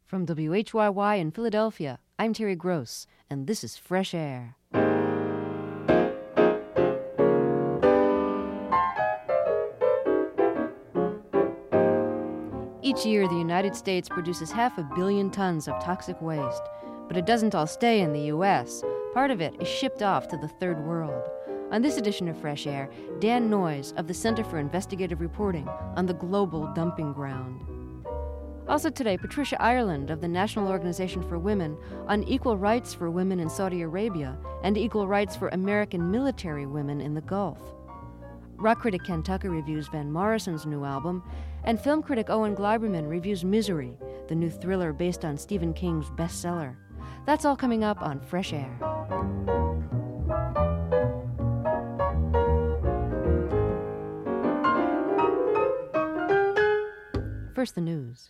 From WHYY in Philadelphia, I'm Terry Gross, and this is Fresh Air. Each year, the United States produces 500 million tons of toxic waste, but it doesn't all stay in the U.S. Part of it is shipped off to the Third World. On this edition of Fresh Air, Dan Noyes of the Center for Investigative Reporting on the Global Dumping Ground. Also today, Patricia Ireland of the National Organization for Women on equal rights for women in Saudi Arabia and equal rights for American military women in the Gulf. Rock critic Ken Tucker reviews Van Morrison's new album, and film critic Owen Gleiberman reviews Misery, the new thriller based on Stephen King's bestseller. That's all coming up on Fresh Air. First, the news.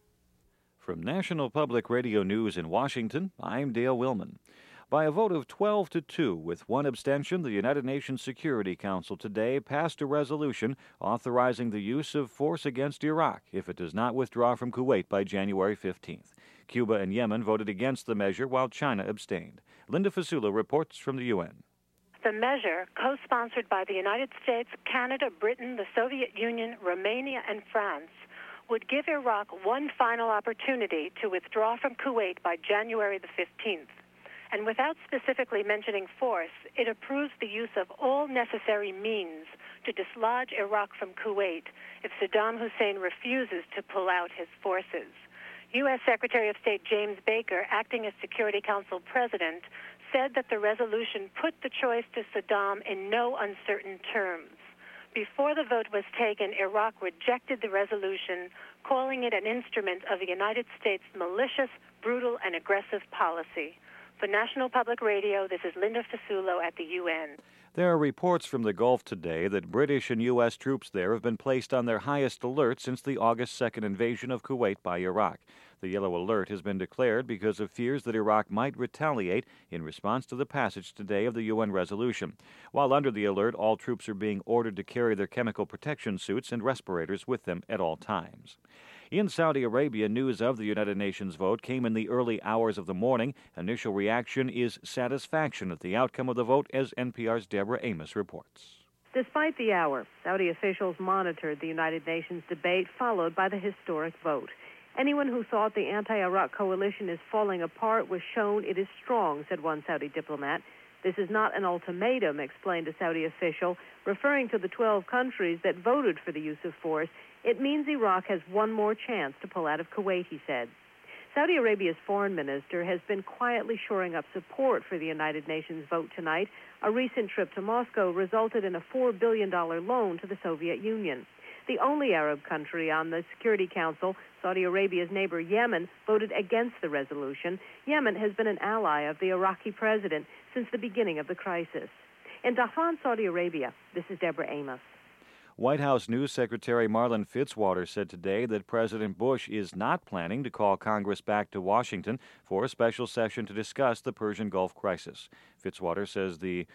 From National Public Radio News in Washington, I'm Dale Willman. By a vote of 12-2 with one abstention, the United Nations Security Council today passed a resolution authorizing the use of force against Iraq if it does not withdraw from Kuwait by January 15th. Cuba and Yemen voted against the measure while China abstained. Linda Fasula reports from the UN. The measure, co-sponsored by the United States, Canada, Britain, the Soviet Union, Romania, and France, would give Iraq one final opportunity to withdraw from Kuwait by January the 15th. And without specifically mentioning force, it approves the use of all necessary means to dislodge Iraq from Kuwait if Saddam Hussein refuses to pull out his forces. U.S. Secretary of State James Baker, acting as Security Council President, said that the resolution put the choice to Saddam in no uncertain terms. Before the vote was taken, Iraq rejected the resolution, calling it an instrument of the United States' malicious, brutal, and aggressive policy. For National Public Radio, this is Linda Fasula at the UN. There are reports from the Gulf today that British and U.S. troops there have been placed on their highest alert since the August 2nd invasion of Kuwait by Iraq. The yellow alert has been declared because of fears that Iraq might retaliate in response to the passage today of the UN resolution. While under the alert, all troops are being ordered to carry their chemical protection suits and respirators with them at all times. In Saudi Arabia, news of the United Nations vote came in the early hours of the morning. Initial reaction is satisfaction at the outcome of the vote, as NPR's Deborah Amos reports. Despite the hour, Saudi officials monitored the United Nations debate followed by the historic vote. Anyone who thought the anti-Iraq coalition is falling apart was shown it is strong, said one Saudi diplomat. This is not an ultimatum, explained a Saudi official, referring to the 12 countries that voted for the use of force. It means Iraq has one more chance to pull out of Kuwait, he said. Saudi Arabia's foreign minister has been quietly shoring up support for the United Nations vote tonight. A recent trip to Moscow resulted in a $4 billion loan to the Soviet Union. The only Arab country on the Security Council, Saudi Arabia's neighbor Yemen, voted against the resolution. Yemen has been an ally of the Iraqi president since the beginning of the crisis. In Dhahran, Saudi Arabia, this is Deborah Amos. White House News Secretary Marlin Fitzwater said today that President Bush is not planning to call Congress back to Washington for a special session to discuss the Persian Gulf crisis. Fitzwater says the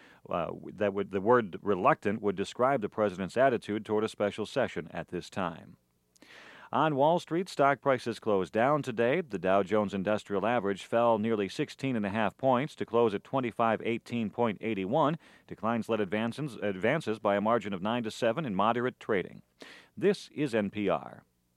word reluctant would describe the president's attitude toward a special session at this time. On Wall Street, stock prices closed down today. The Dow Jones Industrial Average fell nearly 16.5 points to close at 2518.81. Declines led advances by a margin of 9-7 in moderate trading. This is NPR.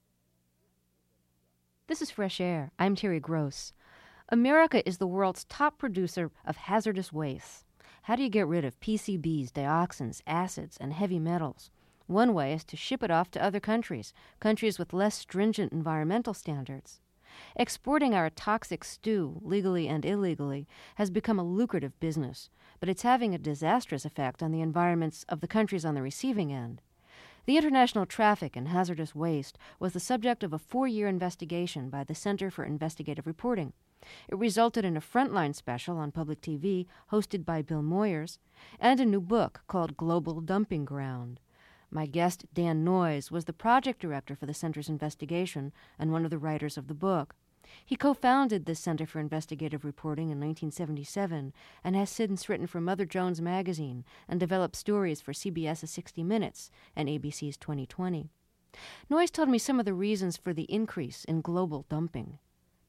This is Fresh Air. I'm Terry Gross. America is the world's top producer of hazardous wastes. How do you get rid of PCBs, dioxins, acids, and heavy metals? One way is to ship it off to other countries with less stringent environmental standards. Exporting our toxic stew, legally and illegally, has become a lucrative business, but it's having a disastrous effect on the environments of the countries on the receiving end. The international traffic in hazardous waste was the subject of a 4-year investigation by the Center for Investigative Reporting. It resulted in a Frontline special on public TV hosted by Bill Moyers and a new book called Global Dumping Ground. My guest, Dan Noyes, was the project director for the Center's investigation and one of the writers of the book. He co-founded the Center for Investigative Reporting in 1977 and has since written for Mother Jones Magazine and developed stories for CBS's 60 Minutes and ABC's 2020. Noyes told me some of the reasons for the increase in global dumping.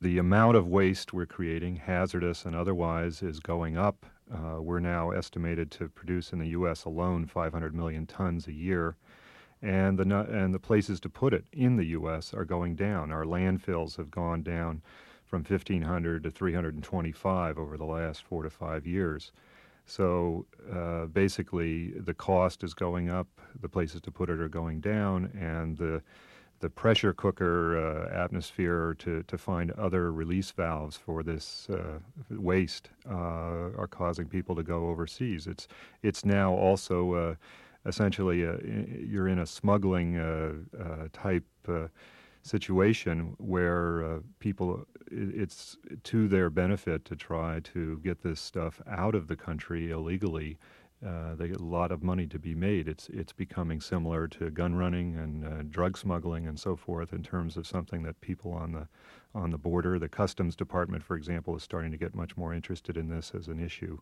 the amount of waste we're creating, hazardous and otherwise, is going up. We're now estimated to produce in the U.S. alone 500 million tons a year, and the places to put it in the U.S. are going down. Our landfills have gone down from 1,500 to 325 over the last 4 to 5 years. So basically, the cost is going up, the places to put it are going down, and the pressure cooker atmosphere to find other release valves for this waste are causing people to go overseas. It's now also essentially you're in a smuggling type situation where people, it's to their benefit to try to get this stuff out of the country illegally. They get a lot of money to be made. It's becoming similar to gun running and drug smuggling and so forth in terms of something that people on the border, the Customs Department, for example, is starting to get much more interested in this as an issue.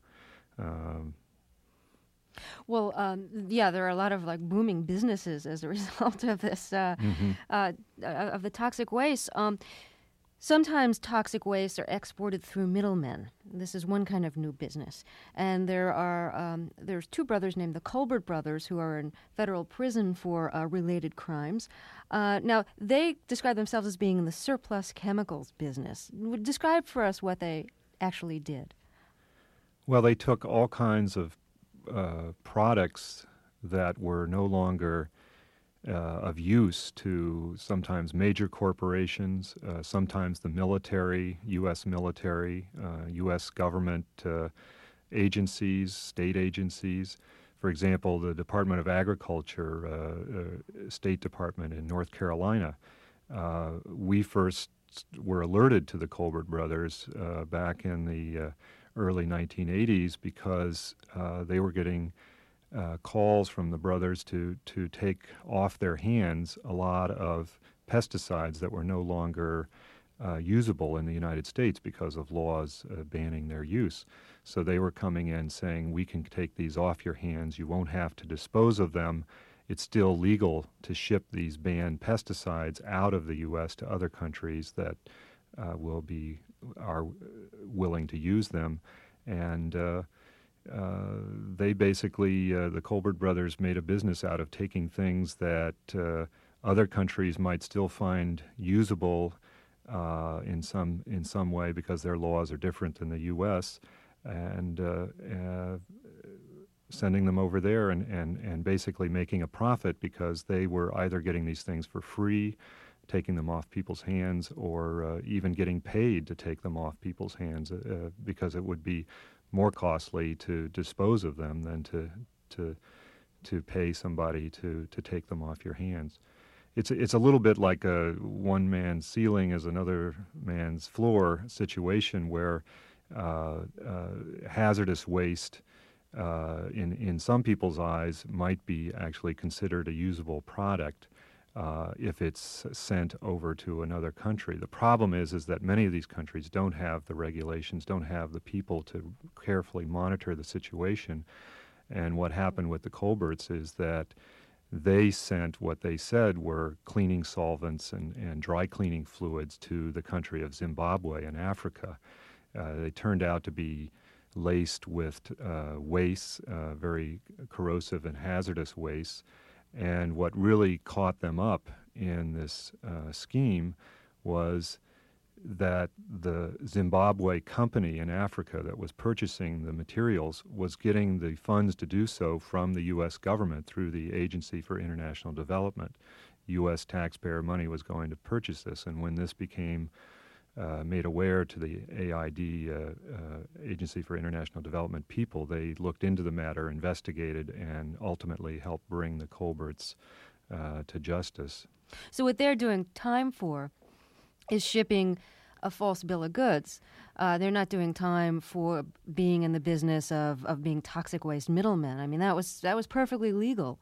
Yeah, there are a lot of like booming businesses as a result of this, of the toxic waste. Sometimes toxic waste are exported through middlemen. This is one kind of new business. And there's two brothers named the Colbert brothers who are in federal prison for related crimes. Now, they describe themselves as being in the surplus chemicals business. Describe for us what they actually did. Well, they took all kinds of products that were no longer of use to sometimes major corporations, sometimes the military, U.S. military, U.S. government agencies, state agencies. For example, the Department of Agriculture, State Department in North Carolina. We first were alerted to the Colbert brothers back in the early 1980s because they were getting calls from the brothers to take off their hands a lot of pesticides that were no longer usable in the United States because of laws banning their use. So they were coming in saying, we can take these off your hands, you won't have to dispose of them. It's still legal to ship these banned pesticides out of the U.S. to other countries that are willing to use them. And they basically, the Colbert brothers made a business out of taking things that other countries might still find usable in some way because their laws are different than the U.S., and sending them over there and basically making a profit because they were either getting these things for free, taking them off people's hands, or even getting paid to take them off people's hands because it would be more costly to dispose of them than to pay somebody to take them off your hands. It's a little bit like a one man's ceiling is another man's floor situation where hazardous waste in some people's eyes might be actually considered a usable product if it's sent over to another country. The problem is that many of these countries don't have the regulations, don't have the people to carefully monitor the situation. And what happened with the Colberts is that they sent what they said were cleaning solvents and dry cleaning fluids to the country of Zimbabwe in Africa. They turned out to be laced with wastes, very corrosive and hazardous wastes. And what really caught them up in this scheme was that the Zimbabwe company in Africa that was purchasing the materials was getting the funds to do so from the U.S. government through the Agency for International Development. U.S. taxpayer money was going to purchase this, and when this became made aware to the AID, Agency for International Development people, they looked into the matter, investigated, and ultimately helped bring the Colberts to justice. So what they're doing time for is shipping a false bill of goods. They're not doing time for being in the business of being toxic waste middlemen. I mean, that was perfectly legal.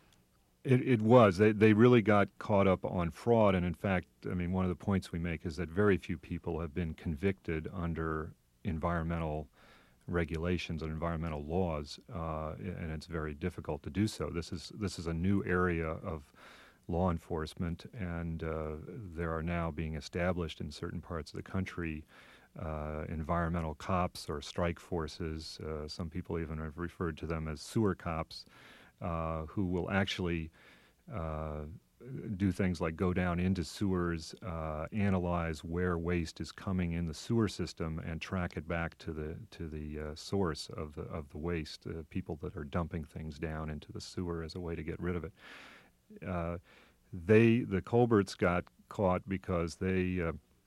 It was. They really got caught up on fraud, and in fact, I mean, one of the points we make is that very few people have been convicted under environmental regulations and environmental laws, and it's very difficult to do so. This is a new area of law enforcement, and there are now being established in certain parts of the country environmental cops or strike forces. Some people even have referred to them as sewer cops, who will actually do things like go down into sewers, analyze where waste is coming in the sewer system, and track it back to the source of the waste. People that are dumping things down into the sewer as a way to get rid of it. The Colberts got caught because they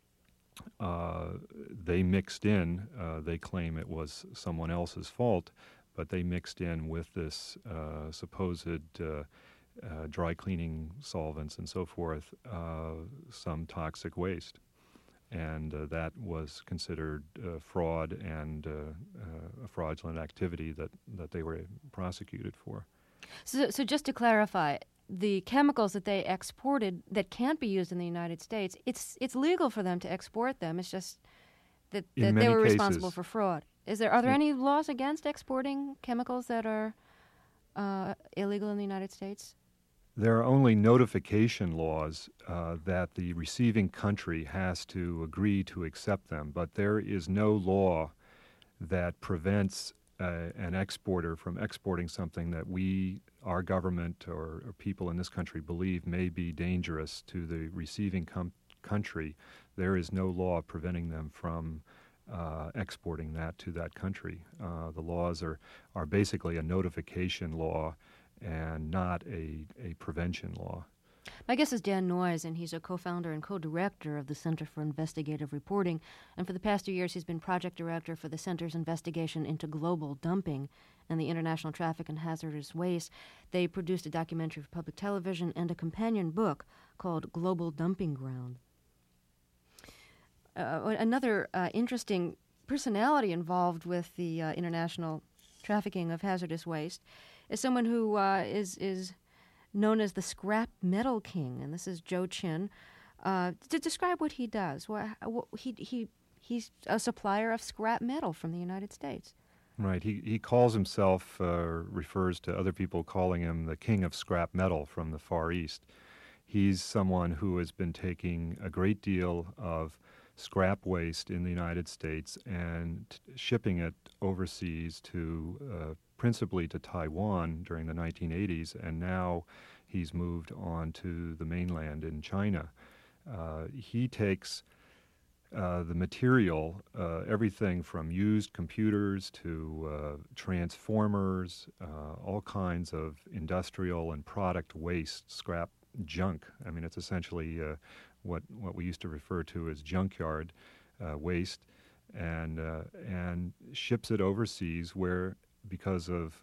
mixed in. They claim it was someone else's fault, but they mixed in with this supposed dry cleaning solvents and so forth, some toxic waste. And that was considered fraud and a fraudulent activity that they were prosecuted for. So just to clarify, the chemicals that they exported that can't be used in the United States, it's legal for them to export them. It's just that they were responsible for fraud. Are there any laws against exporting chemicals that are illegal in the United States? There are only notification laws that the receiving country has to agree to accept them, but there is no law that prevents an exporter from exporting something that our government or people in this country believe may be dangerous to the receiving country. There is no law preventing them from exporting that to that country. The laws are basically a notification law and not a prevention law. My guest is Dan Noyes, and he's a co-founder and co-director of the Center for Investigative Reporting. And for the past 2 years, he's been project director for the Center's investigation into global dumping and the international traffic in hazardous waste. They produced a documentary for public television and a companion book called Global Dumping Ground. Another interesting personality involved with the international trafficking of hazardous waste is someone who is known as the Scrap Metal King, and this is Joe Chin. To describe what he does, he's a supplier of scrap metal from the United States. Right. He calls himself, refers to other people calling him the king of scrap metal from the Far East. He's someone who has been taking a great deal of scrap waste in the United States and shipping it overseas to principally to Taiwan during the 1980s, and now he's moved on to the mainland in China. He takes the material, everything from used computers to transformers, all kinds of industrial and product waste, scrap junk. I mean, it's essentially what we used to refer to as junkyard waste, and ships it overseas where, because of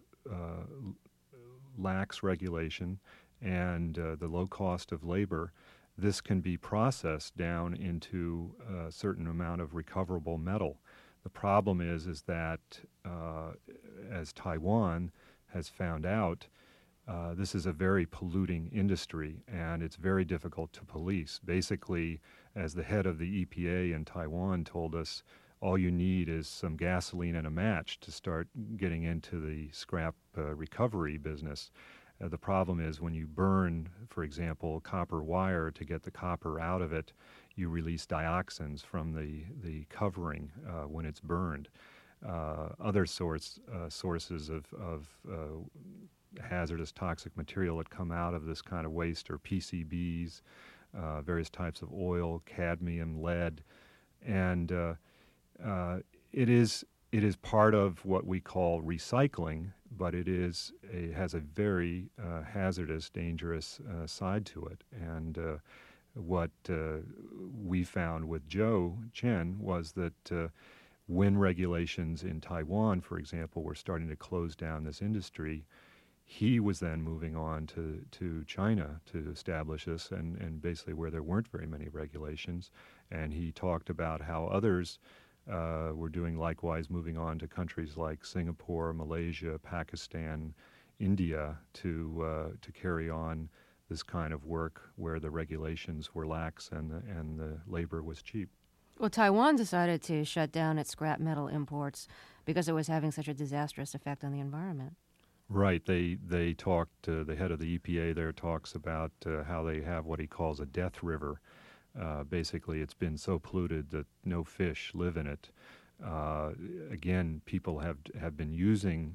lax regulation and the low cost of labor, this can be processed down into a certain amount of recoverable metal. The problem is that, as Taiwan has found out, this is a very polluting industry, and it's very difficult to police. Basically, as the head of the EPA in Taiwan told us, all you need is some gasoline and a match to start getting into the scrap recovery business. The problem is when you burn, for example, copper wire to get the copper out of it, you release dioxins from the covering when it's burned. Other sources of hazardous toxic material that come out of this kind of waste are PCBs, various types of oil, cadmium, lead, and it is part of what we call recycling, but it has a very hazardous, dangerous side to it. And what we found with Joe Chen was that when regulations in Taiwan, for example, were starting to close down this industry, he was then moving on to China to establish this, and basically where there weren't very many regulations. And he talked about how others were doing likewise, moving on to countries like Singapore, Malaysia, Pakistan, India to carry on this kind of work where the regulations were lax and the labor was cheap. Well, Taiwan decided to shut down its scrap metal imports because it was having such a disastrous effect on the environment. Right. They talked. The head of the EPA there talks about how they have what he calls a death river. Basically, it's been so polluted that no fish live in it. Uh, Again, people have been using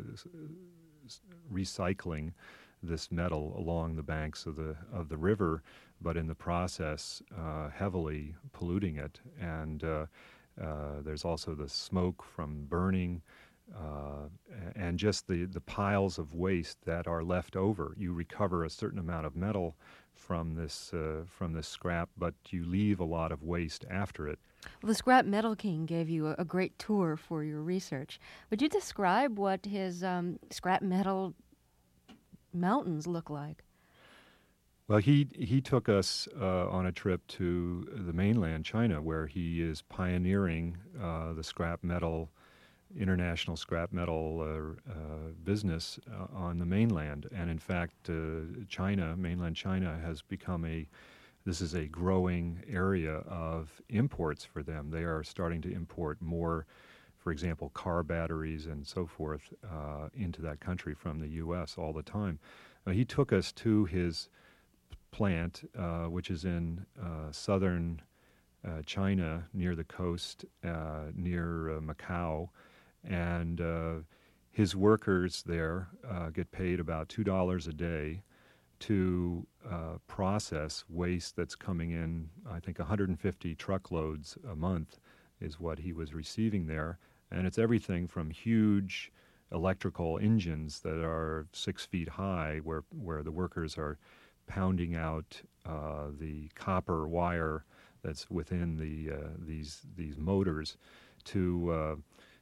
recycling this metal along the banks of the river, but in the process, heavily polluting it. And there's also the smoke from burning. And just the piles of waste that are left over. You recover a certain amount of metal from this scrap, but you leave a lot of waste after it. Well, the Scrap Metal King gave you a great tour for your research. Would you describe what his scrap metal mountains look like? Well, he took us on a trip to the mainland China, where he is pioneering the scrap metal international scrap metal business on the mainland. And in fact, mainland China has become this is a growing area of imports for them. They are starting to import more, for example, car batteries and so forth into that country from the U.S. all the time. He took us to his plant, which is in southern China, near the coast, near Macau, and his workers there get paid about $2 a day to process waste that's coming in. I think 150 truckloads a month is what he was receiving there, and it's everything from huge electrical engines that are 6 feet high, where the workers are pounding out the copper wire that's within these motors, to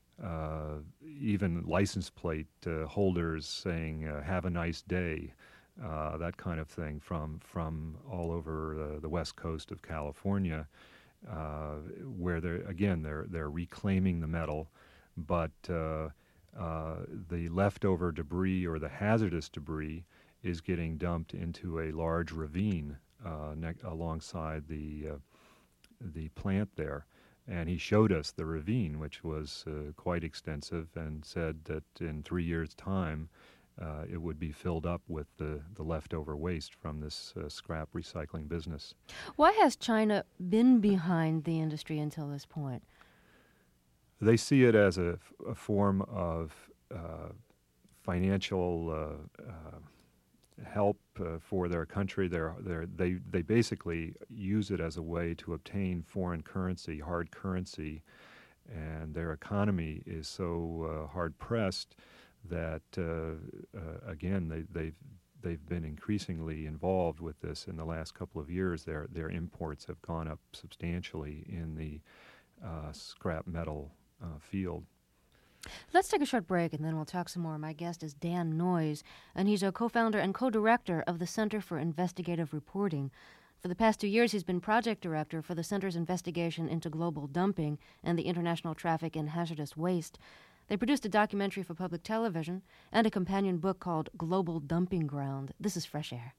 even license plate holders saying "Have a nice day," that kind of thing from all over the west coast of California, where they're reclaiming the metal, but the leftover debris or the hazardous debris is getting dumped into a large ravine alongside the plant there. And he showed us the ravine, which was quite extensive, and said that in 3 years' time, it would be filled up with the leftover waste from this scrap recycling business. Why has China been behind the industry until this point? They see it as a form of financial help for their country. They basically use it as a way to obtain foreign currency, hard currency, and their economy is so hard pressed that again they've been increasingly involved with this in the last couple of years. Their imports have gone up substantially in the scrap metal field. Let's take a short break and then we'll talk some more. My guest is Dan Noyes, and he's a co-founder and co-director of the Center for Investigative Reporting. For the past 2 years, he's been project director for the Center's investigation into global dumping and the international traffic in hazardous waste. They produced a documentary for public television and a companion book called Global Dumping Ground. This is Fresh Air.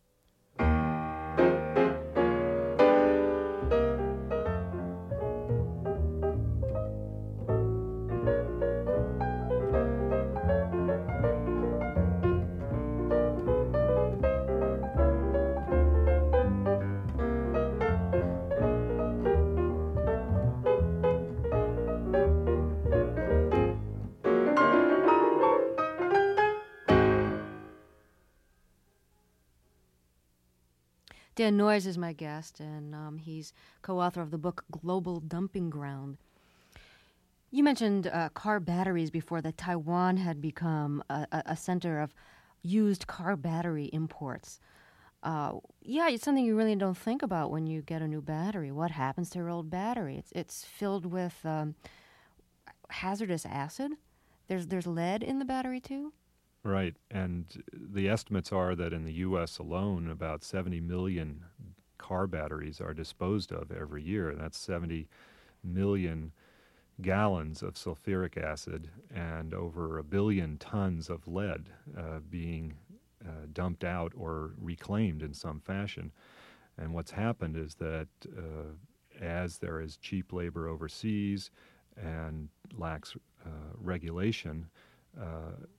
Dan Noyes is my guest, and he's co-author of the book Global Dumping Ground. You mentioned car batteries before, that Taiwan had become a center of used car battery imports. It's something you really don't think about when you get a new battery. What happens to your old battery? It's filled with hazardous acid. There's lead in the battery too. Right, and the estimates are that in the U.S. alone, about 70 million car batteries are disposed of every year. That's 70 million gallons of sulfuric acid and over 1 billion tons of lead being dumped out or reclaimed in some fashion. And what's happened is that as there is cheap labor overseas and lax regulation,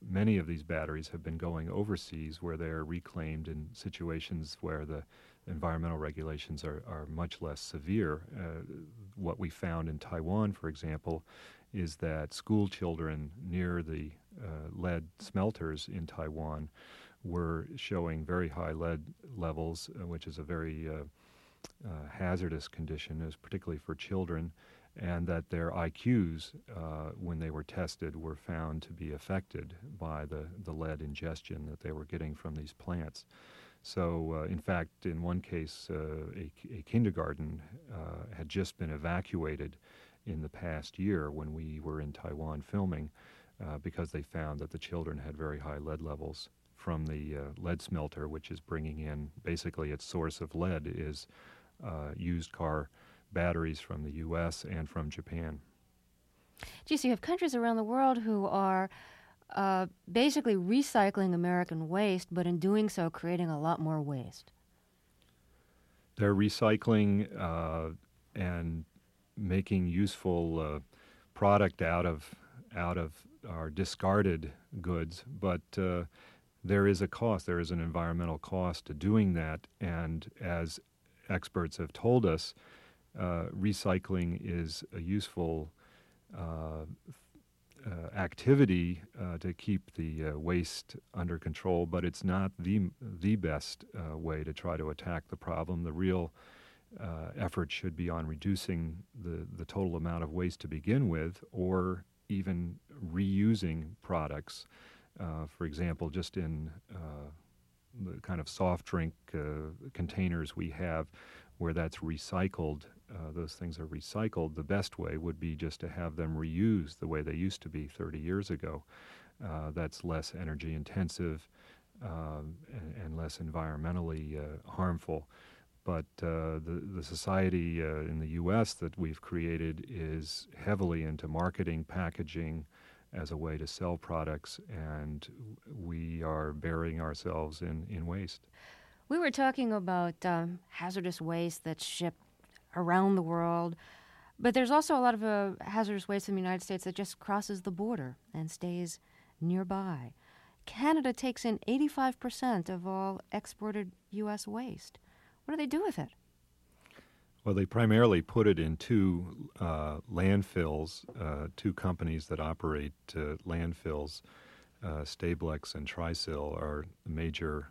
many of these batteries have been going overseas where they are reclaimed in situations where the environmental regulations are much less severe. What we found in Taiwan, for example, is that school children near the lead smelters in Taiwan were showing very high lead levels, which is a very hazardous condition, particularly for children, and that their IQs, when they were tested, were found to be affected by the lead ingestion that they were getting from these plants. So, in fact, in one case, a kindergarten had just been evacuated in the past year when we were in Taiwan filming because they found that the children had very high lead levels from the lead smelter, which is bringing in, basically its source of lead is used car batteries from the U.S. and from Japan. Geez, you have countries around the world who are basically recycling American waste, but in doing so creating a lot more waste. They're recycling and making useful product out of our discarded goods, but there is a cost. There is an environmental cost to doing that, and as experts have told us, recycling is a useful activity to keep the waste under control, but it's not the best way to try to attack the problem. The real effort should be on reducing the total amount of waste to begin with, or even reusing products. For example, just in the kind of soft drink containers we have where that's recycled, those things are recycled, the best way would be just to have them reused the way they used to be 30 years ago. That's less energy intensive and less environmentally harmful. But the society in the U.S. that we've created is heavily into marketing, packaging as a way to sell products, and we are burying ourselves in waste. We were talking about hazardous waste that's shipped around the world, but there's also a lot of hazardous waste in the United States that just crosses the border and stays nearby. Canada takes in 85% of all exported U.S. waste. What do they do with it? Well, they primarily put it in two landfills, two companies that operate landfills. Stablex and Trisil are the major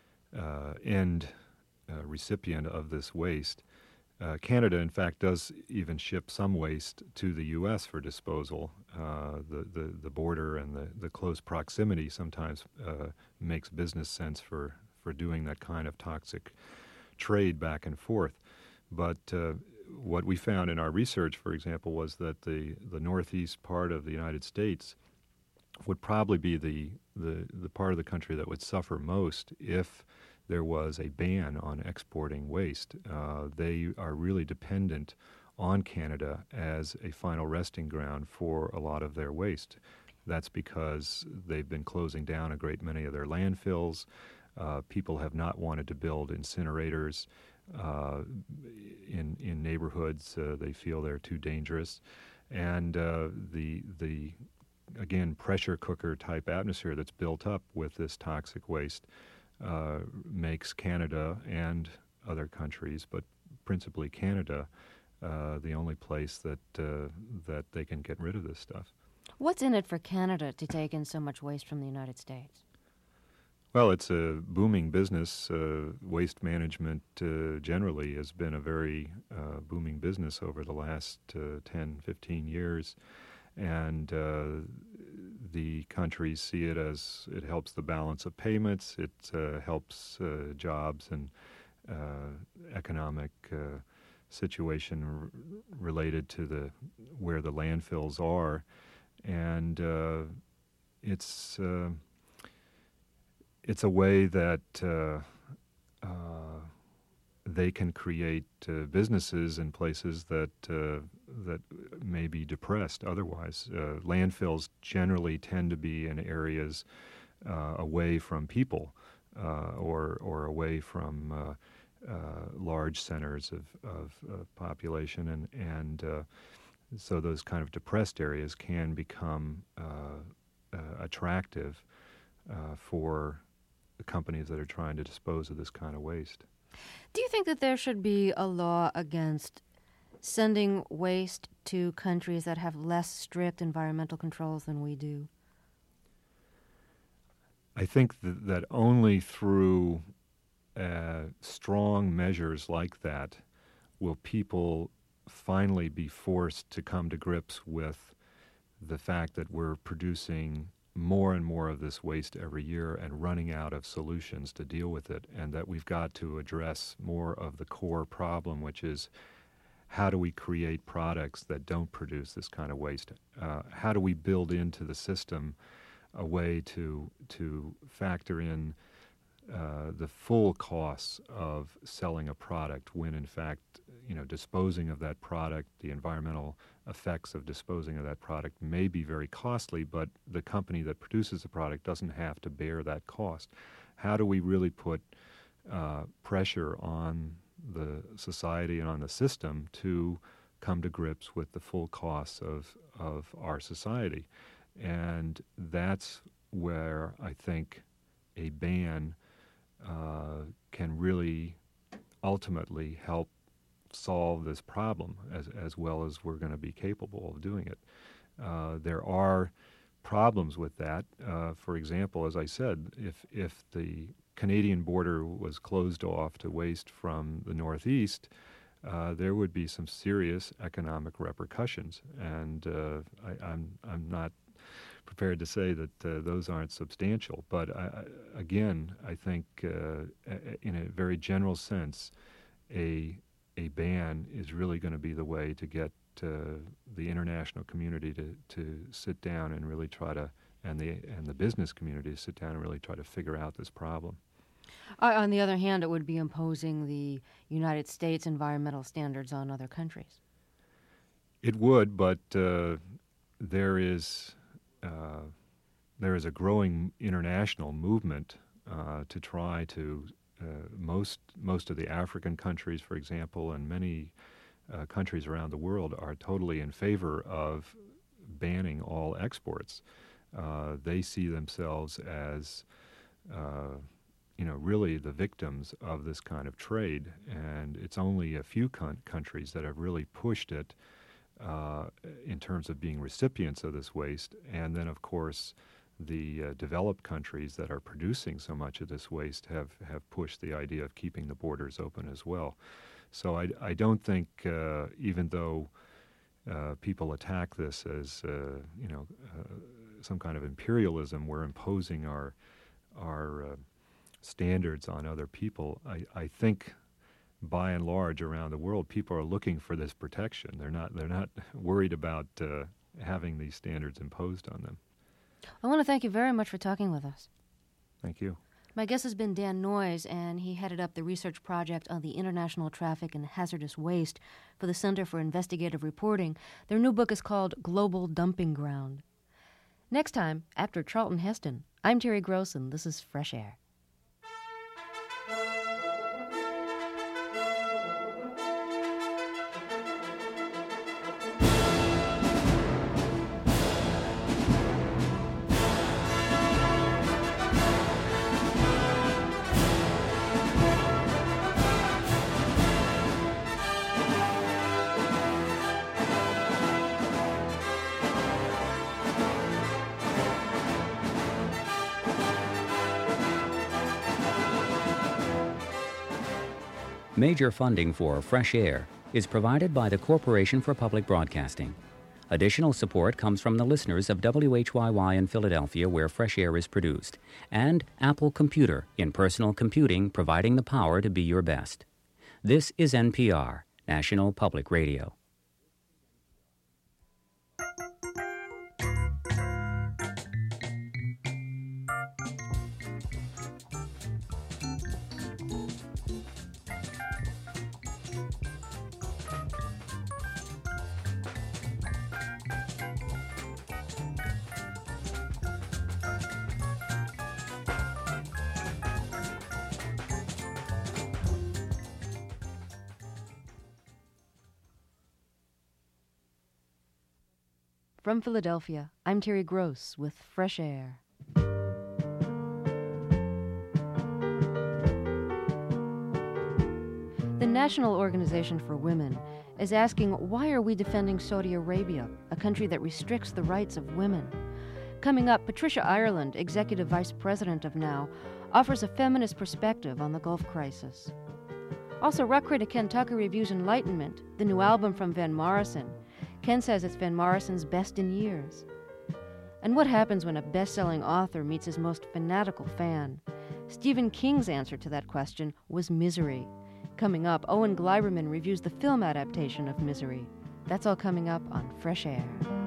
end recipient of this waste. Canada, in fact, does even ship some waste to the U.S. for disposal. The border and the close proximity sometimes makes business sense for doing that kind of toxic trade back and forth. But what we found in our research, for example, was that the northeast part of the United States would probably be the part of the country that would suffer most if there was a ban on exporting waste. They are really dependent on Canada as a final resting ground for a lot of their waste. That's because they've been closing down a great many of their landfills. People have not wanted to build incinerators in neighborhoods. They feel they're too dangerous. And the again, pressure cooker type atmosphere that's built up with this toxic waste makes Canada and other countries, but principally Canada, the only place that they can get rid of this stuff. What's in it for Canada to take in so much waste from the United States? Well, it's a booming business. Waste management generally has been a very booming business over the last 10, 15 years. And the countries see it as it helps the balance of payments, it helps jobs and economic situation related to where the landfills are. And it's a way that they can create businesses in places that may be depressed otherwise. Landfills generally tend to be in areas away from people or away from large centers of population, and so those kind of depressed areas can become attractive for the companies that are trying to dispose of this kind of waste. Do you think that there should be a law against sending waste to countries that have less strict environmental controls than we do? I think that only through strong measures like that will people finally be forced to come to grips with the fact that we're producing more and more of this waste every year and running out of solutions to deal with it, and that we've got to address more of the core problem, which is how do we create products that don't produce this kind of waste? How do we build into the system a way to factor in the full costs of selling a product when, in fact, disposing of that product, the environmental effects of disposing of that product may be very costly, but the company that produces the product doesn't have to bear that cost. How do we really put pressure on the society and on the system to come to grips with the full costs of our society? And that's where I think a ban can really ultimately help solve this problem as well as we're going to be capable of doing it. There are problems with that. For example, as I said, if the Canadian border was closed off to waste from the Northeast, there would be some serious economic repercussions, and I'm not prepared to say that those aren't substantial. But again, I think in a very general sense, a ban is really going to be the way to get the international community to sit down and really try to, and the business community to sit down and really try to figure out this problem. On the other hand, it would be imposing the United States environmental standards on other countries. It would, but there is a growing international movement to try to most of the African countries, for example, and many countries around the world are totally in favor of banning all exports. They see themselves as really the victims of this kind of trade, and it's only a few countries that have really pushed it in terms of being recipients of this waste. And then, of course, the developed countries that are producing so much of this waste have pushed the idea of keeping the borders open as well. So I don't think, even though people attack this as some kind of imperialism, we're imposing our standards on other people. I think, by and large, around the world, people are looking for this protection. They're not worried about having these standards imposed on them. I want to thank you very much for talking with us. Thank you. My guest has been Dan Noyes, and he headed up the research project on the international traffic in hazardous waste for the Center for Investigative Reporting. Their new book is called Global Dumping Ground. Next time, after Charlton Heston, I'm Terry Gross, and this is Fresh Air. Major funding for Fresh Air is provided by the Corporation for Public Broadcasting. Additional support comes from the listeners of WHYY in Philadelphia, where Fresh Air is produced, and Apple Computer in personal computing, providing the power to be your best. This is NPR, National Public Radio. From Philadelphia, I'm Terry Gross with Fresh Air. The National Organization for Women is asking, why are we defending Saudi Arabia, a country that restricts the rights of women? Coming up, Patricia Ireland, Executive Vice President of NOW, offers a feminist perspective on the Gulf crisis. Also, rock critic Ken Tucker reviews Enlightenment, the new album from Van Morrison. Ken says it's Van Morrison's best in years. And what happens when a best-selling author meets his most fanatical fan? Stephen King's answer to that question was Misery. Coming up, Owen Gleiberman reviews the film adaptation of Misery. That's all coming up on Fresh Air.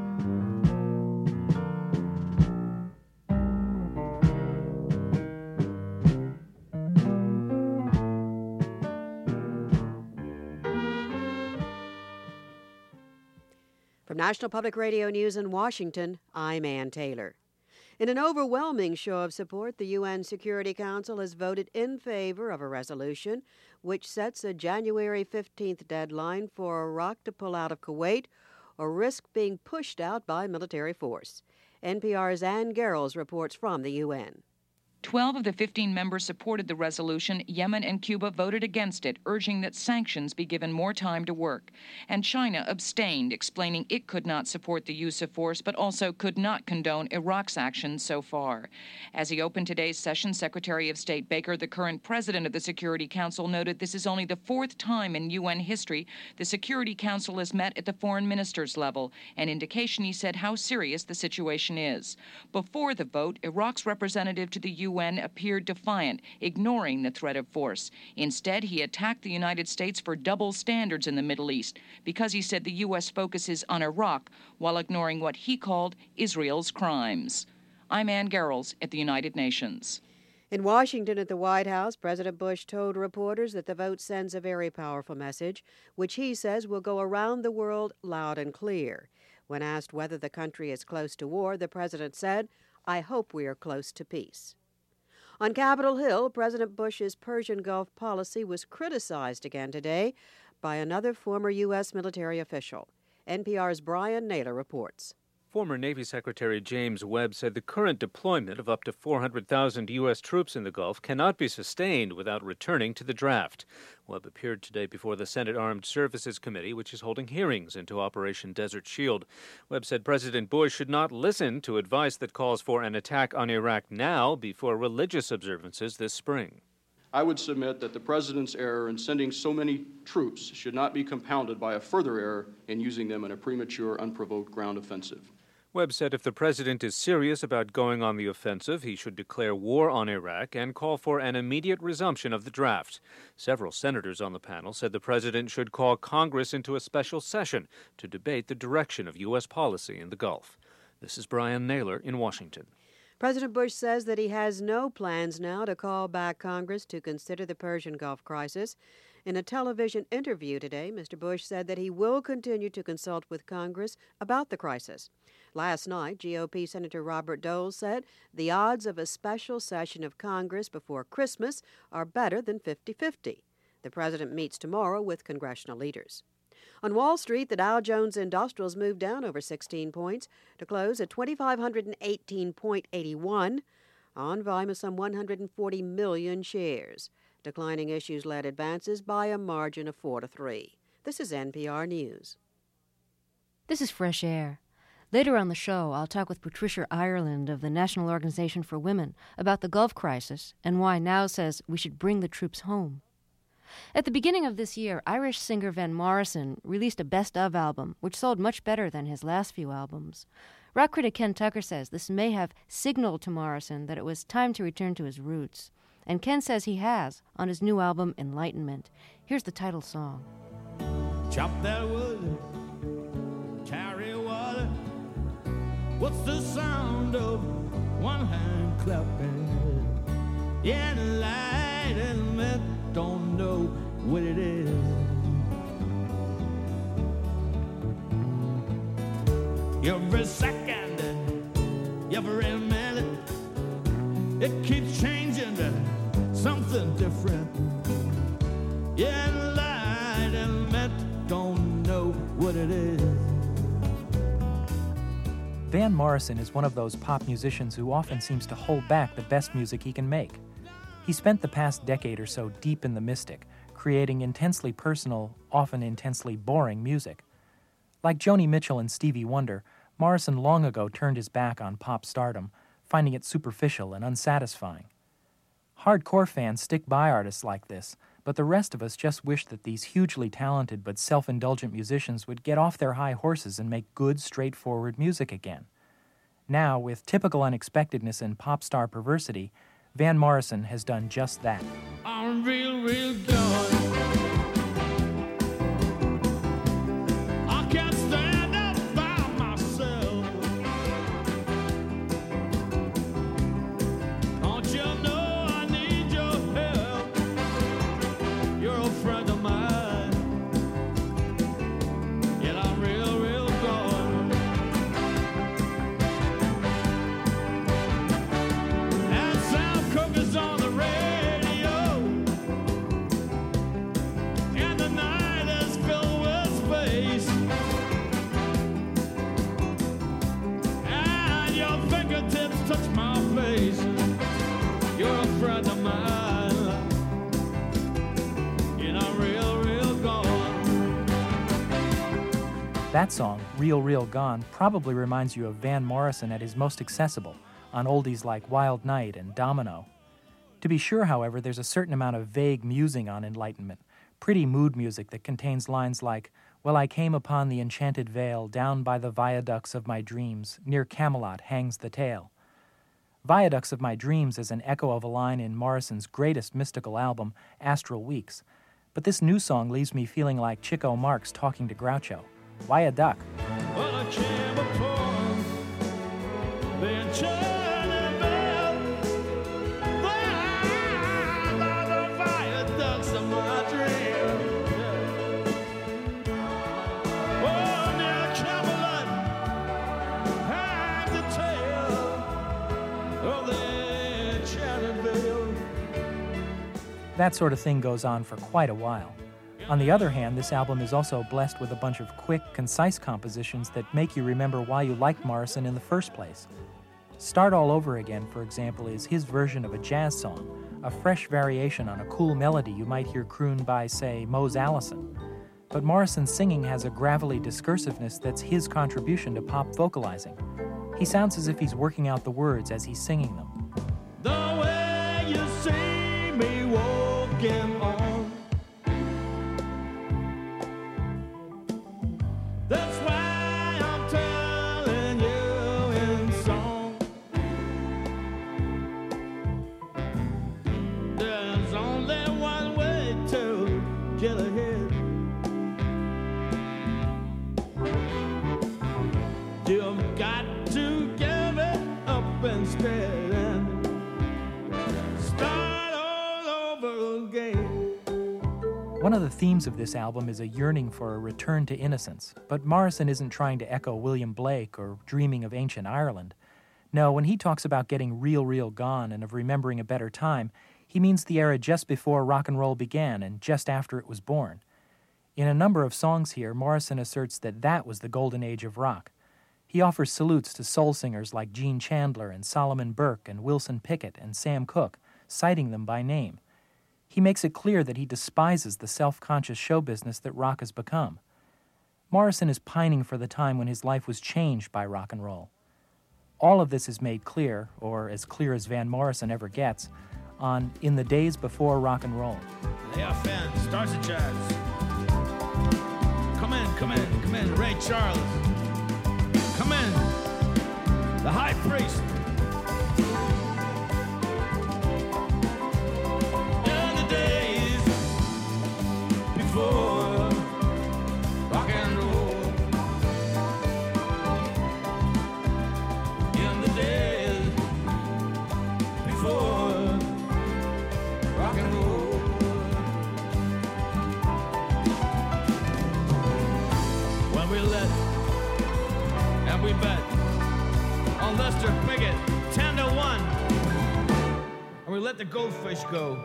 From National Public Radio News in Washington, I'm Ann Taylor. In an overwhelming show of support, the UN Security Council has voted in favor of a resolution which sets a January 15th deadline for Iraq to pull out of Kuwait or risk being pushed out by military force. NPR's Ann Garrels reports from the UN. 12 of the 15 members supported the resolution. Yemen and Cuba voted against it, urging that sanctions be given more time to work. And China abstained, explaining it could not support the use of force, but also could not condone Iraq's actions so far. As he opened today's session, Secretary of State Baker, the current president of the Security Council, noted this is only the fourth time in UN history the Security Council has met at the foreign ministers level, an indication, he said, how serious the situation is. Before the vote, Iraq's representative to the UN appeared defiant, ignoring the threat of force. Instead, he attacked the United States for double standards in the Middle East because he said the U.S. focuses on Iraq while ignoring what he called Israel's crimes. I'm Ann Garrels at the United Nations. In Washington at the White House, President Bush told reporters that the vote sends a very powerful message, which he says will go around the world loud and clear. When asked whether the country is close to war, the president said, "I hope we are close to peace." On Capitol Hill, President Bush's Persian Gulf policy was criticized again today by another former U.S. military official. NPR's Brian Naylor reports. Former Navy Secretary James Webb said the current deployment of up to 400,000 U.S. troops in the Gulf cannot be sustained without returning to the draft. Webb appeared today before the Senate Armed Services Committee, which is holding hearings into Operation Desert Shield. Webb said President Bush should not listen to advice that calls for an attack on Iraq now before religious observances this spring. I would submit that the president's error in sending so many troops should not be compounded by a further error in using them in a premature, unprovoked ground offensive. Webb said if the president is serious about going on the offensive, he should declare war on Iraq and call for an immediate resumption of the draft. Several senators on the panel said the president should call Congress into a special session to debate the direction of U.S. policy in the Gulf. This is Brian Naylor in Washington. President Bush says that he has no plans now to call back Congress to consider the Persian Gulf crisis. In a television interview today, Mr. Bush said that he will continue to consult with Congress about the crisis. Last night, GOP Senator Robert Dole said the odds of a special session of Congress before Christmas are better than 50-50. The president meets tomorrow with congressional leaders. On Wall Street, the Dow Jones Industrials moved down over 16 points to close at 2,518.81 on volume of some 140 million shares. Declining issues led advances by a margin of 4-3. This is NPR News. This is Fresh Air. Later on the show, I'll talk with Patricia Ireland of the National Organization for Women about the Gulf crisis and why NOW says we should bring the troops home. At the beginning of this year, Irish singer Van Morrison released a best-of album, which sold much better than his last few albums. Rock critic Ken Tucker says this may have signaled to Morrison that it was time to return to his roots. And Ken says he has on his new album, Enlightenment. Here's the title song. Chop that wood, carry water. What's the sound of one hand clapping? Enlightenment, don't know what it is. Every second, every minute, it keeps changing to something different. Enlightenment, don't know what it is. Van Morrison is one of those pop musicians who often seems to hold back the best music he can make. He spent the past decade or so deep in the mystic, creating intensely personal, often intensely boring music. Like Joni Mitchell and Stevie Wonder, Morrison long ago turned his back on pop stardom, finding it superficial and unsatisfying. Hardcore fans stick by artists like this, but the rest of us just wish that these hugely talented but self-indulgent musicians would get off their high horses and make good, straightforward music again. Now, with typical unexpectedness and pop star perversity, Van Morrison has done just that. I'm real good. I can't stand up by myself. Don't you know I need your help? You're a friend of mine. And I'm real good. And Sam Cooke is on the radio. And the night is filled with space. And your fingertips touch my face. You're a friend of mine. And I'm real gone. That song, Real Gone, probably reminds you of Van Morrison at his most accessible, on oldies like Wild Night and Domino. To be sure, however, there's a certain amount of vague musing on Enlightenment, pretty mood music that contains lines like, "Well, I came upon the enchanted vale, down by the viaducts of my dreams, near Camelot hangs the tale." Viaducts of My Dreams is an echo of a line in Morrison's greatest mystical album, Astral Weeks, but this new song leaves me feeling like Chico Marx talking to Groucho. Why a duck? Well, I came upon the enchanted vale, down by the viaducts of my dreams. Oh, near Camelot hangs the tale of the enchanted vale. That sort of thing goes on for quite a while. On the other hand, this album is also blessed with a bunch of quick, concise compositions that make you remember why you liked Morrison in the first place. Start All Over Again, for example, is his version of a jazz song, a fresh variation on a cool melody you might hear crooned by, say, Mose Allison. But Morrison's singing has a gravelly discursiveness that's his contribution to pop vocalizing. He sounds as if he's working out the words as he's singing them. The way you see me walking on, that's why I'm telling you in song. There's only one way to get ahead. You've got to give it up instead and start all over again. One of the themes of this album is a yearning for a return to innocence, but Morrison isn't trying to echo William Blake or dreaming of ancient Ireland. No, when he talks about getting real gone and of remembering a better time, he means the era just before rock and roll began and just after it was born. In a number of songs here, Morrison asserts that that was the golden age of rock. He offers salutes to soul singers like Gene Chandler and Solomon Burke and Wilson Pickett and Sam Cooke, citing them by name. He makes it clear that he despises the self-conscious show business that rock has become. Morrison is pining for the time when his life was changed by rock and roll. All of this is made clear, or as clear as Van Morrison ever gets, on In the Days Before Rock and Roll. They are fans, stars and jazz. Come in, Ray Charles. Come in, the high priest. In the days before rock and roll. In the days before rock and roll. When we let and we bet on Lester Pickett 10-1, and we let the goldfish go.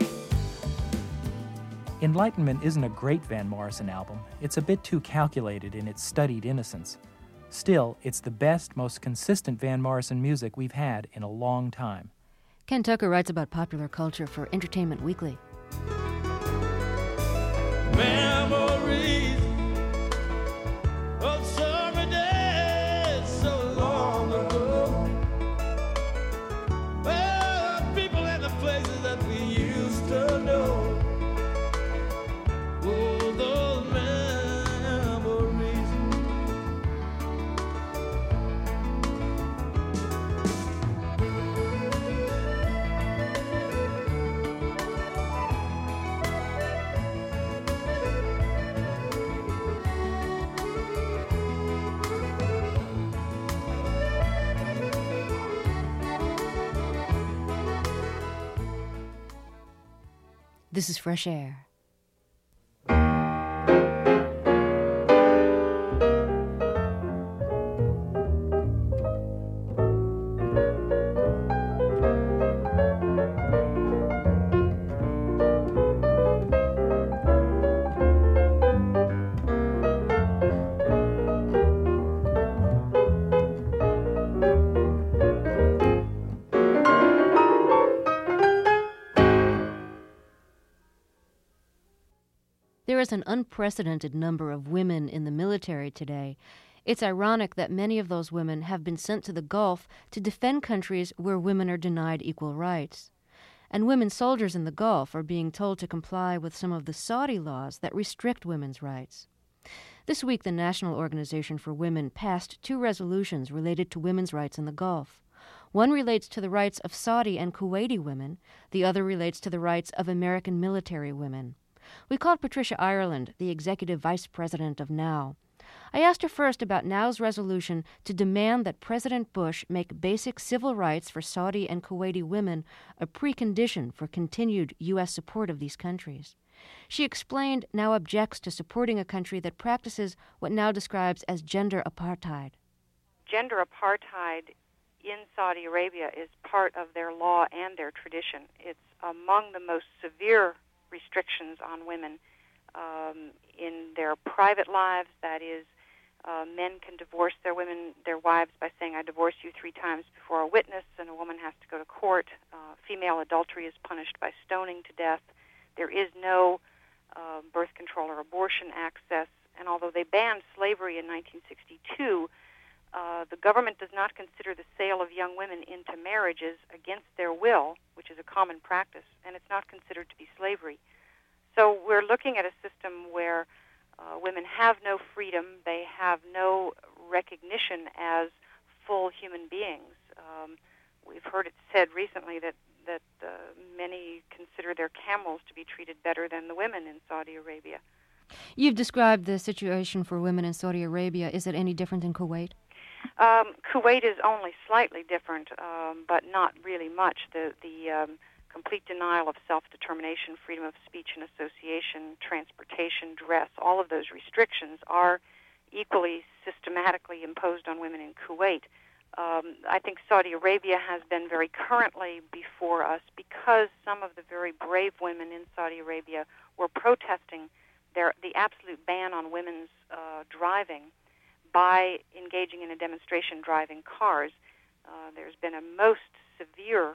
Enlightenment isn't a great Van Morrison album. It's a bit too calculated in its studied innocence. Still, it's the best, most consistent Van Morrison music we've had in a long time. Ken Tucker writes about popular culture for Entertainment Weekly. Memories of summer days so long ago. Well, people and the places that we used to know. Oh, those memories. This is Fresh Air. There is an unprecedented number of women in the military today. It's ironic that many of those women have been sent to the Gulf to defend countries where women are denied equal rights. And women soldiers in the Gulf are being told to comply with some of the Saudi laws that restrict women's rights. This week, the National Organization for Women passed 2 resolutions related to women's rights in the Gulf. One relates to the rights of Saudi and Kuwaiti women. The other relates to the rights of American military women. We called Patricia Ireland, the executive vice president of NOW. I asked her first about NOW's resolution to demand that President Bush make basic civil rights for Saudi and Kuwaiti women a precondition for continued U.S. support of these countries. She explained NOW objects to supporting a country that practices what NOW describes as gender apartheid. Gender apartheid in Saudi Arabia is part of their law and their tradition. It's among the most severe restrictions on women in their private lives. That is, men can divorce their wives by saying, "I divorce you 3 times before a witness," and a woman has to go to court. Female adultery is punished by stoning to death. There is no birth control or abortion access. And although they banned slavery in 1962, the government does not consider the sale of young women into marriages against their will, which is a common practice, and it's not considered to be slavery. So we're looking at a system where women have no freedom, they have no recognition as full human beings. We've heard it said recently that many consider their camels to be treated better than the women in Saudi Arabia. You've described the situation for women in Saudi Arabia. Is it any different in Kuwait? Kuwait is only slightly different, but not really much. The complete denial of self-determination, freedom of speech and association, transportation, dress, all of those restrictions are equally systematically imposed on women in Kuwait. I think Saudi Arabia has been very currently before us because some of the very brave women in Saudi Arabia were protesting the absolute ban on women's driving by engaging in a demonstration driving cars. There's been a most severe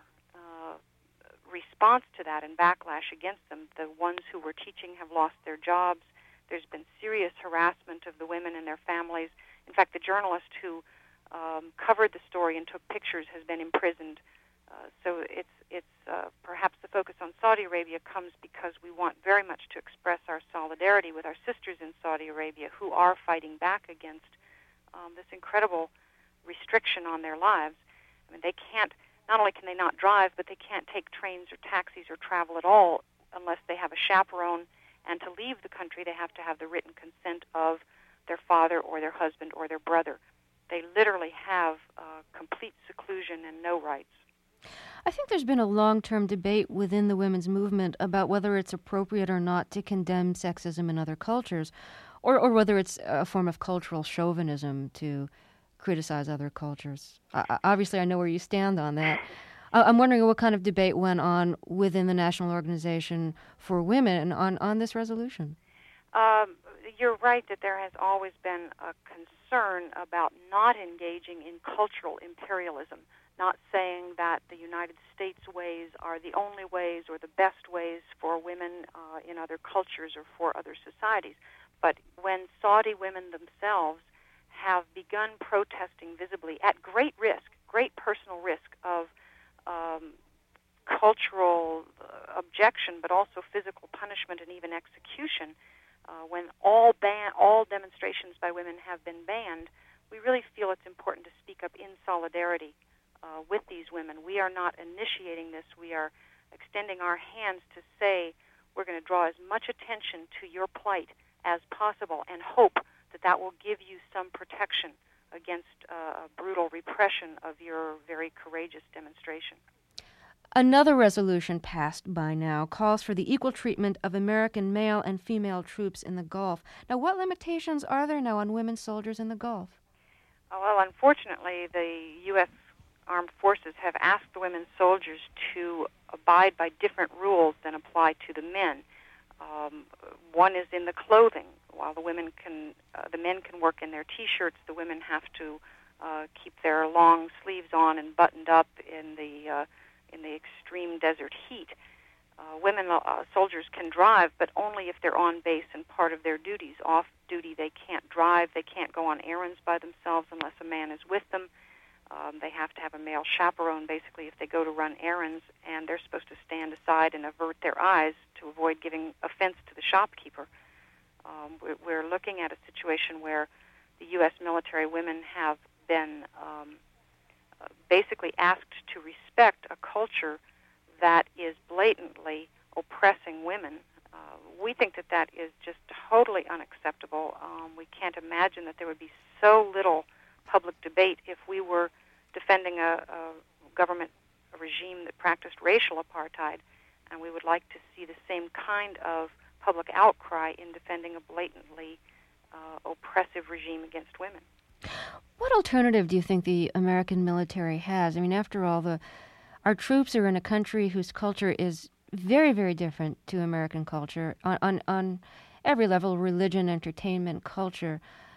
response to that and backlash against them. The ones who were teaching have lost their jobs. There's been serious harassment of the women and their families. In fact, the journalist who covered the story and took pictures has been imprisoned. So it's perhaps the focus on Saudi Arabia comes because we want very much to express our solidarity with our sisters in Saudi Arabia who are fighting back against this incredible restriction on their lives. I mean, they can't, not only can they not drive, but they can't take trains or taxis or travel at all unless they have a chaperone, and to leave the country they have to have the written consent of their father or their husband or their brother. They literally have complete seclusion and no rights. I think there's been a long-term debate within the women's movement about whether it's appropriate or not to condemn sexism in other cultures, or whether it's a form of cultural chauvinism to criticize other cultures. Obviously, I know where you stand on that. I'm wondering what kind of debate went on within the National Organization for Women on this resolution. you're right that there has always been a concern about not engaging in cultural imperialism, not saying that the United States ways are the only ways or the best ways for women in other cultures or for other societies. But when Saudi women themselves have begun protesting visibly at great risk, great personal risk of cultural objection, but also physical punishment and even execution, when all demonstrations by women have been banned, we really feel it's important to speak up in solidarity with these women. We are not initiating this. We are extending our hands to say we're going to draw as much attention to your plight as possible and hope that that will give you some protection against brutal repression of your very courageous demonstration. Another resolution passed by now calls for the equal treatment of American male and female troops in the Gulf. Now, what limitations are there now on women soldiers in the Gulf? Well, unfortunately, the U.S. Armed Forces have asked the women soldiers to abide by different rules than apply to the men. One is in the clothing. While the men can work in their T-shirts, the women have to keep their long sleeves on and buttoned up in the extreme desert heat. Women soldiers can drive, but only if they're on base and part of their duties. Off duty, they can't drive. They can't go on errands by themselves unless a man is with them. They have to have a male chaperone, basically, if they go to run errands, and they're supposed to stand aside and avert their eyes to avoid giving offense to the shopkeeper. We're looking at a situation where the U.S. military women have been basically asked to respect a culture that is blatantly oppressing women. We think that that is just totally unacceptable. We can't imagine that there would be so little public debate if we were defending a government, a regime that practiced racial apartheid, and we would like to see the same kind of public outcry in defending a blatantly oppressive regime against women. What alternative do you think the American military has? I mean, after all, our troops are in a country whose culture is very, very different to American culture on every level: religion, entertainment, culture,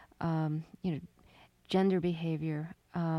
gender behavior.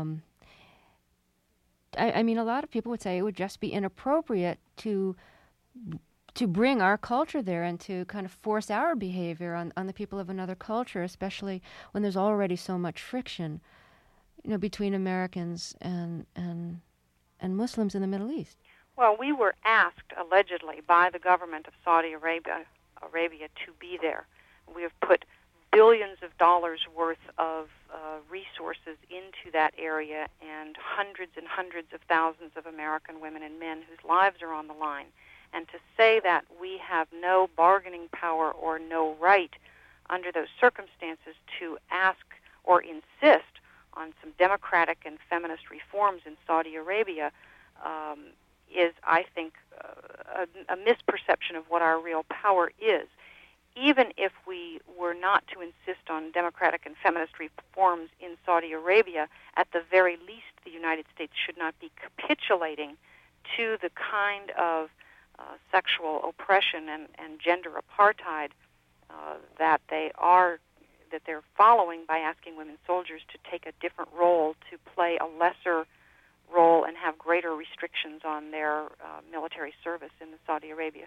I mean, a lot of people would say it would just be inappropriate to bring our culture there and to kind of force our behavior on the people of another culture, especially when there's already so much friction, between Americans and Muslims in the Middle East. Well, we were asked, allegedly, by the government of Saudi Arabia to be there. We have put billions of dollars worth of resources into that area, and hundreds of thousands of American women and men whose lives are on the line. And to say that we have no bargaining power or no right under those circumstances to ask or insist on some democratic and feminist reforms in Saudi Arabia is, I think, a misperception of what our real power is. Even if we were not to insist on democratic and feminist reforms in Saudi Arabia, at the very least the United States should not be capitulating to the kind of sexual oppression and gender apartheid that they're following by asking women soldiers to take a different role, to play a lesser role and have greater restrictions on their military service in Saudi Arabia.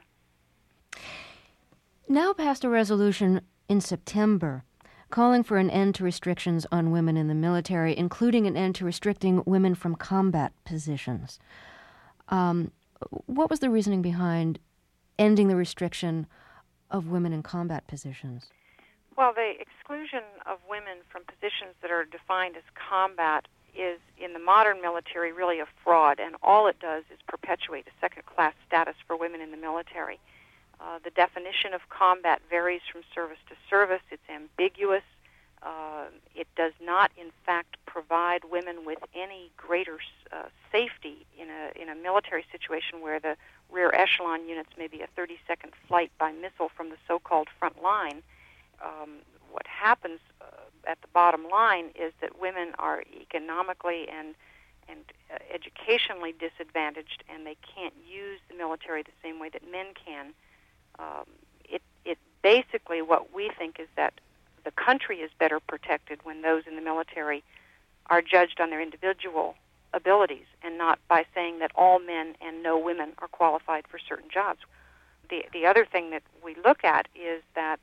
Now passed a resolution in September calling for an end to restrictions on women in the military, including an end to restricting women from combat positions. What was the reasoning behind ending the restriction of women in combat positions? Well, the exclusion of women from positions that are defined as combat is, in the modern military, really a fraud, and all it does is perpetuate a second-class status for women in the military. The definition of combat varies from service to service. It's ambiguous. It does not, in fact, provide women with any greater safety in a military situation where the rear echelon units may be a 30-second flight by missile from the so-called front line. What happens at the bottom line is that women are economically and educationally disadvantaged, and they can't use the military the same way that men can. It basically what we think is that the country is better protected when those in the military are judged on their individual abilities and not by saying that all men and no women are qualified for certain jobs. The other thing that we look at is that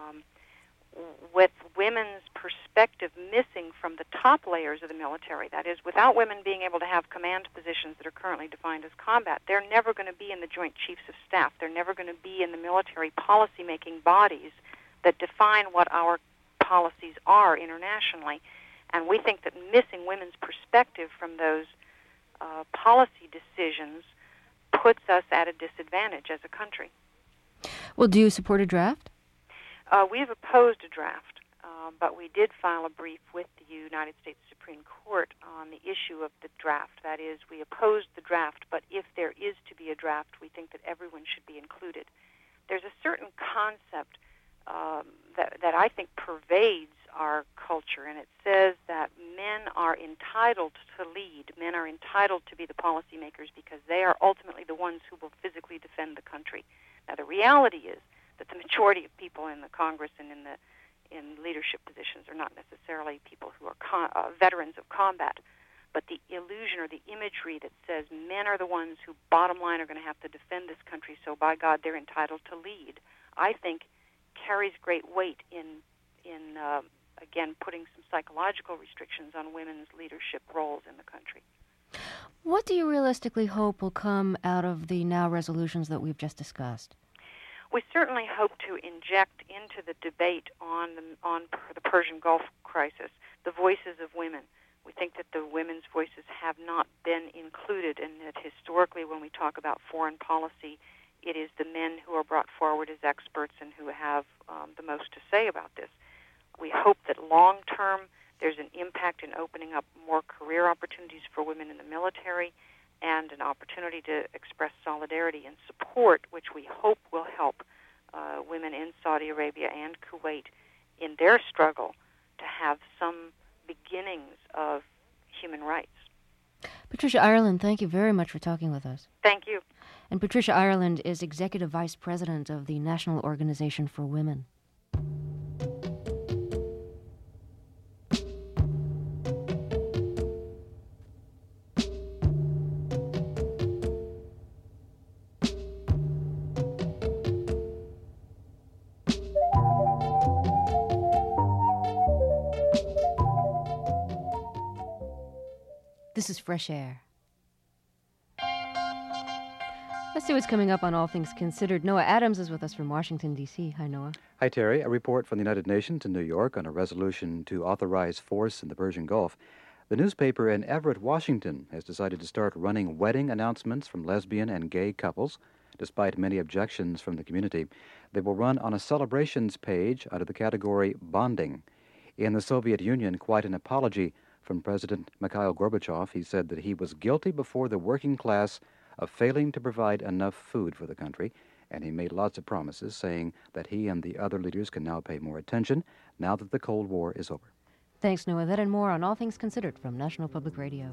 with women's perspective missing from the top layers of the military, that is, without women being able to have command positions that are currently defined as combat, they're never going to be in the Joint Chiefs of Staff. They're never going to be in the military policy-making bodies that define what our policies are internationally. And we think that missing women's perspective from those policy decisions puts us at a disadvantage as a country. Well, do you support a draft? We've opposed a draft, but we did file a brief with the United States Supreme Court on the issue of the draft. That is, we opposed the draft, but if there is to be a draft, we think that everyone should be included. There's a certain concept that I think pervades our culture, and it says that men are entitled to lead. Men are entitled to be the policymakers because they are ultimately the ones who will physically defend the country. Now, the reality is that the majority of people in the Congress and in leadership positions are not necessarily people who are veterans of combat, but the illusion or the imagery that says men are the ones who, bottom line, are going to have to defend this country, so by God, they're entitled to lead, I think carries great weight in again, putting some psychological restrictions on women's leadership roles in the country. What do you realistically hope will come out of the now resolutions that we've just discussed? We certainly hope to inject into the debate on the Persian Gulf crisis the voices of women. We think that the women's voices have not been included, and that historically when we talk about foreign policy, it is the men who are brought forward as experts and who have the most to say about this. We hope that long-term there's an impact in opening up more career opportunities for women in the military and an opportunity to express solidarity and support, which we hope will help women in Saudi Arabia and Kuwait in their struggle to have some beginnings of human rights. Patricia Ireland, thank you very much for talking with us. Thank you. And Patricia Ireland is Executive Vice President of the National Organization for Women. This is Fresh Air. Let's see what's coming up on All Things Considered. Noah Adams is with us from Washington, D.C. Hi, Noah. Hi, Terry. A report from the United Nations in New York on a resolution to authorize force in the Persian Gulf. The newspaper in Everett, Washington, has decided to start running wedding announcements from lesbian and gay couples. Despite many objections from the community, they will run on a celebrations page under the category Bonding. In the Soviet Union, quite an apology from President Mikhail Gorbachev. He said that he was guilty before the working class of failing to provide enough food for the country, and he made lots of promises, saying that he and the other leaders can now pay more attention now that the Cold War is over. Thanks, Noah. That and more on All Things Considered from National Public Radio.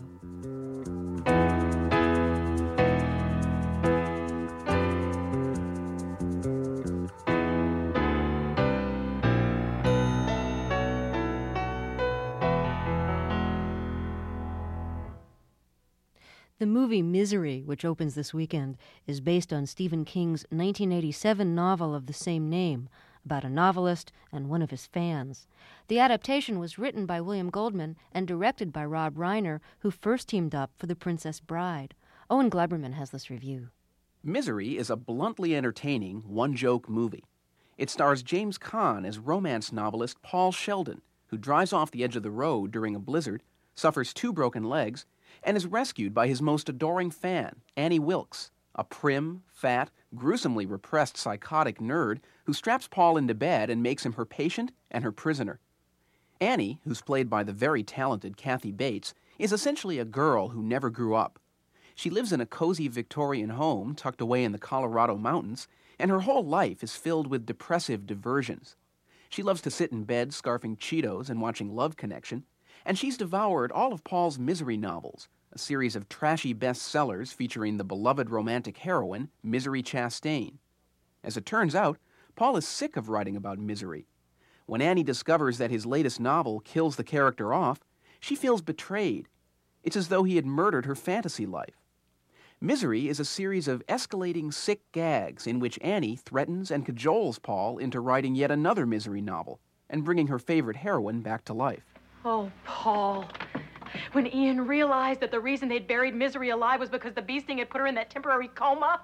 The movie Misery, which opens this weekend, is based on Stephen King's 1987 novel of the same name, about a novelist and one of his fans. The adaptation was written by William Goldman and directed by Rob Reiner, who first teamed up for The Princess Bride. Owen Gleiberman has this review. Misery is a bluntly entertaining, one-joke movie. It stars James Caan as romance novelist Paul Sheldon, who drives off the edge of the road during a blizzard, suffers 2 broken legs, and is rescued by his most adoring fan, Annie Wilkes, a prim, fat, gruesomely repressed psychotic nerd who straps Paul into bed and makes him her patient and her prisoner. Annie, who's played by the very talented Kathy Bates, is essentially a girl who never grew up. She lives in a cozy Victorian home tucked away in the Colorado mountains, and her whole life is filled with depressive diversions. She loves to sit in bed scarfing Cheetos and watching Love Connection, and she's devoured all of Paul's Misery novels, a series of trashy bestsellers featuring the beloved romantic heroine, Misery Chastain. As it turns out, Paul is sick of writing about misery. When Annie discovers that his latest novel kills the character off, she feels betrayed. It's as though he had murdered her fantasy life. Misery is a series of escalating sick gags in which Annie threatens and cajoles Paul into writing yet another misery novel and bringing her favorite heroine back to life. Oh, Paul. When Ian realized that the reason they'd buried Misery alive was because the bee sting had put her in that temporary coma.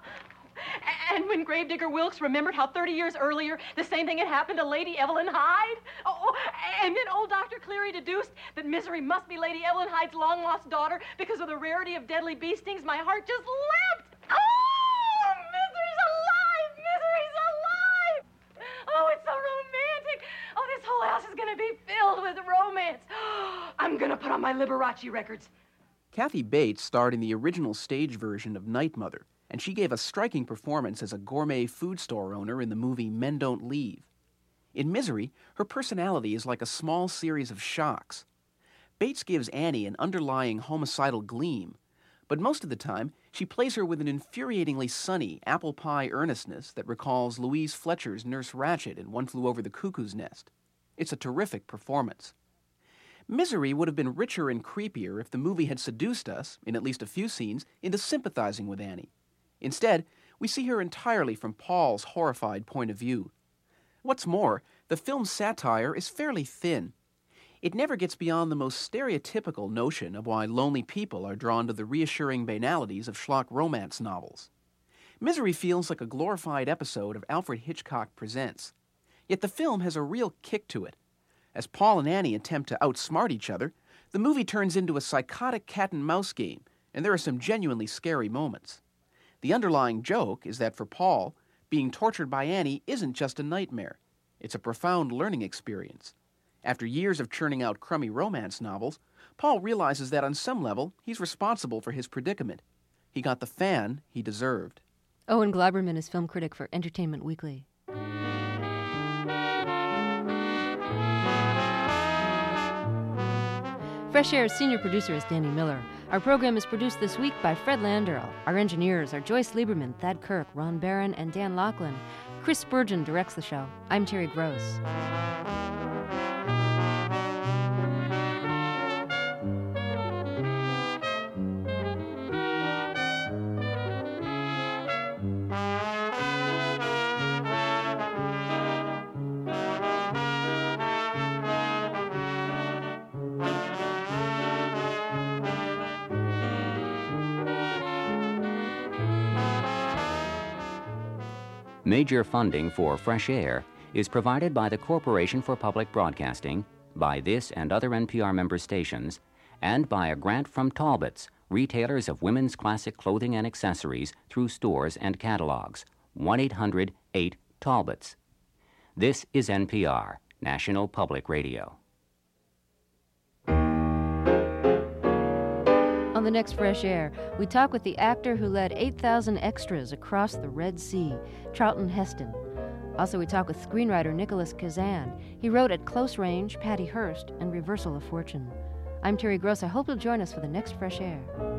And when Gravedigger Wilkes remembered how 30 years earlier the same thing had happened to Lady Evelyn Hyde. Oh, and then old Dr. Cleary deduced that Misery must be Lady Evelyn Hyde's long-lost daughter because of the rarity of deadly bee stings. My heart just leapt. Oh, Misery's alive! Misery's alive! Oh, it's so romantic. Oh, this whole house is going to be filled with romance. I'm going to put on my Liberace records. Kathy Bates starred in the original stage version of Night Mother, and she gave a striking performance as a gourmet food store owner in the movie Men Don't Leave. In Misery, her personality is like a small series of shocks. Bates gives Annie an underlying homicidal gleam, but most of the time, she plays her with an infuriatingly sunny apple pie earnestness that recalls Louise Fletcher's Nurse Ratched in One Flew Over the Cuckoo's Nest. It's a terrific performance. Misery would have been richer and creepier if the movie had seduced us, in at least a few scenes, into sympathizing with Annie. Instead, we see her entirely from Paul's horrified point of view. What's more, the film's satire is fairly thin. It never gets beyond the most stereotypical notion of why lonely people are drawn to the reassuring banalities of schlock romance novels. Misery feels like a glorified episode of Alfred Hitchcock Presents. Yet the film has a real kick to it. As Paul and Annie attempt to outsmart each other, the movie turns into a psychotic cat-and-mouse game, and there are some genuinely scary moments. The underlying joke is that for Paul, being tortured by Annie isn't just a nightmare. It's a profound learning experience. After years of churning out crummy romance novels, Paul realizes that on some level, he's responsible for his predicament. He got the fan he deserved. Owen Gleiberman is film critic for Entertainment Weekly. Fresh Air's senior producer is Danny Miller. Our program is produced this week by Fred Landerl. Our engineers are Joyce Lieberman, Thad Kirk, Ron Barron, and Dan Laughlin. Chris Spurgeon directs the show. I'm Terry Gross. Major funding for Fresh Air is provided by the Corporation for Public Broadcasting, by this and other NPR member stations, and by a grant from Talbots, retailers of women's classic clothing and accessories through stores and catalogs. 1-800-8-TALBOTS. This is NPR, National Public Radio. On the next Fresh Air, we talk with the actor who led 8,000 extras across the Red Sea, Charlton Heston. Also, we talk with screenwriter Nicholas Kazan. He wrote At Close Range, Patty Hearst, and Reversal of Fortune. I'm Terry Gross. I hope you'll join us for the next Fresh Air.